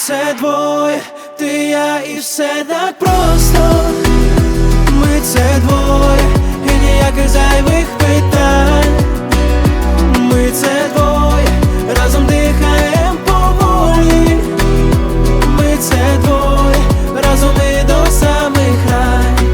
це двоє, ти, я і все так просто. Ми це двоє, і ніяких зайвих питань. Ми це двоє, разом дихаєм поволі. Ми це двоє, разом і до самих рай.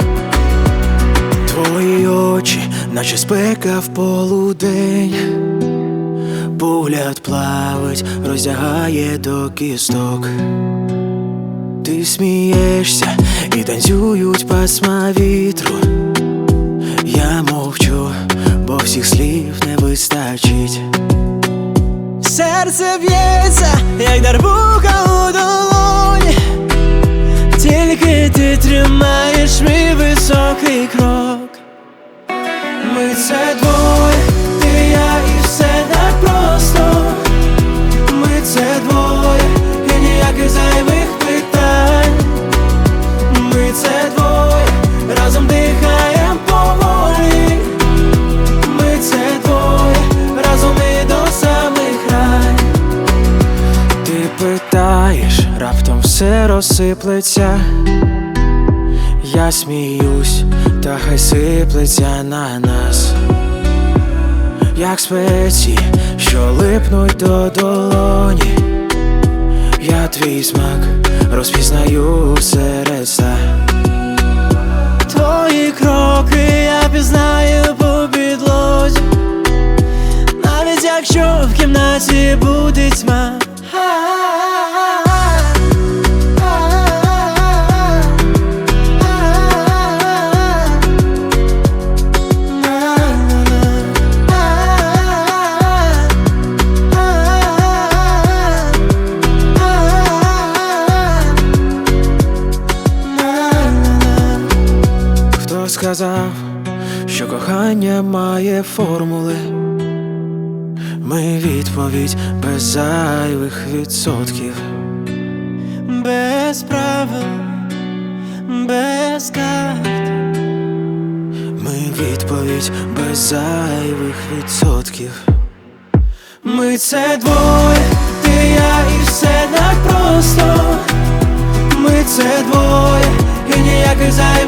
Твої очі, наче спека в полудень. Погляд плавить, роздягає до кісток. Ти смієшся і танцюють пасма вітру. Я мовчу, бо всіх слів не вистачить. Серце б'ється, як дарбука у долоні. Тільки ти тримаєш мій високий крок. Ми це двоє, ти, я і все так просто. Ми це двоє, і ніяких зайвих питань. Ми це двоє, разом дихаєм поволі. Ми це двоє, разом і до самих рай. Ти питаєш, раптом все розсиплеться. Я сміюсь, та хай сиплеться на нас, як спеції, що липнуть до долоні. Я твій смак розпізнаю серед ста. Твої кроки я пізнаю по підлозі, навіть якщо в кімнаті буде тьма. Сказав, що кохання має формули. Ми відповідь без зайвих відсотків. Без правил, без карт. Ми відповідь без зайвих відсотків. Ми це двоє, ти, я і все так просто. Ми це двоє, і ніяких зайвих